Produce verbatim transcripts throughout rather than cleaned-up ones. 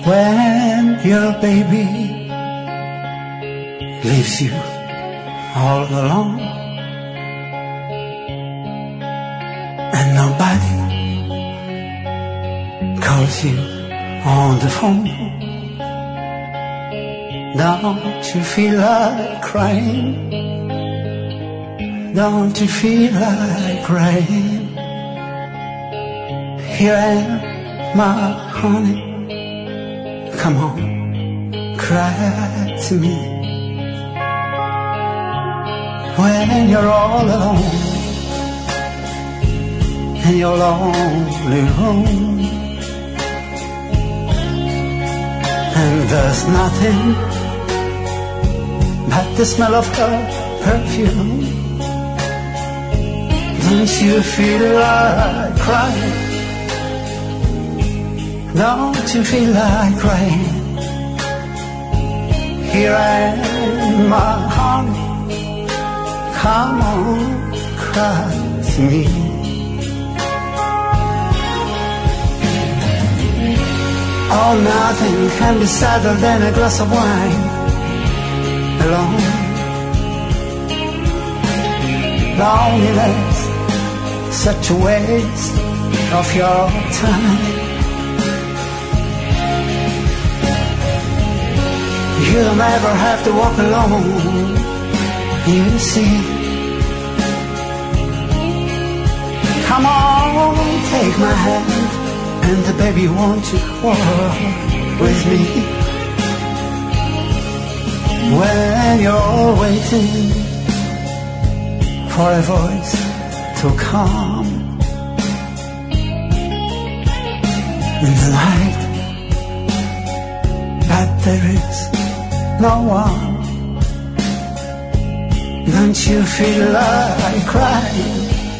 When your baby leaves you all alone and nobody calls you on the phone, don't you feel like crying? Don't you feel like crying? Here I am, my honey, come on, cry to me. When you're all alone in your lonely room and there's nothing but the smell of her perfume, don't you feel like crying? Don't you feel like crying? Here I am, my honey, come on, cry to me. Oh, nothing can be sadder than a glass of wine alone. Loneliness, such a waste of your time. You don't ever have to walk alone, you see. Come on, take my hand, and baby, won't you walk with me? When you're waiting for a voice to come in the night, but there is no one, don't you feel like crying?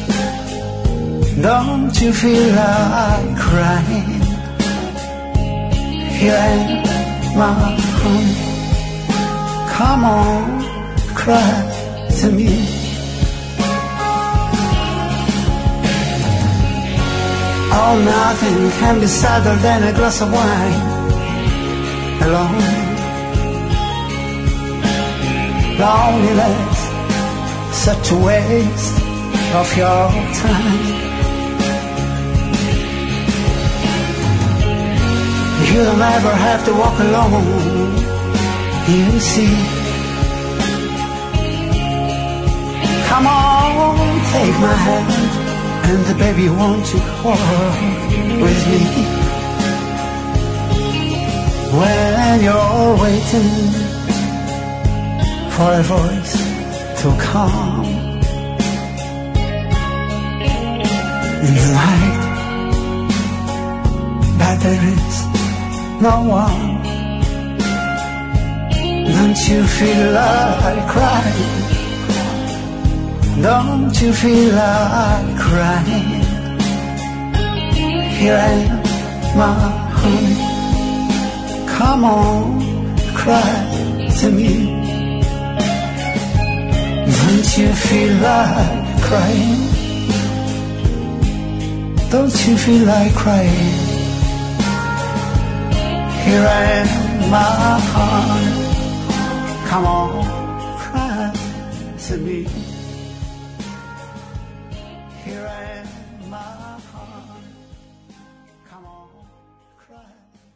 Don't you feel like crying? Here I am, my honey, come on, cry to me. Oh, nothing can be sadder than a glass of wine alone. Loneliness, such a waste of your time. You don't ever have to walk alone, you see. Come on, take my hand, and baby, won't you walk with me? When you're waiting for a voice to come in the night, but there is no one, don't you feel like crying? Don't you feel like crying? Here I am, my honey, come on, cry to me. Don't you feel like crying? Don't you feel like crying? Here I am, my heart, come on, cry to me. Here I am, my heart, come on, cry.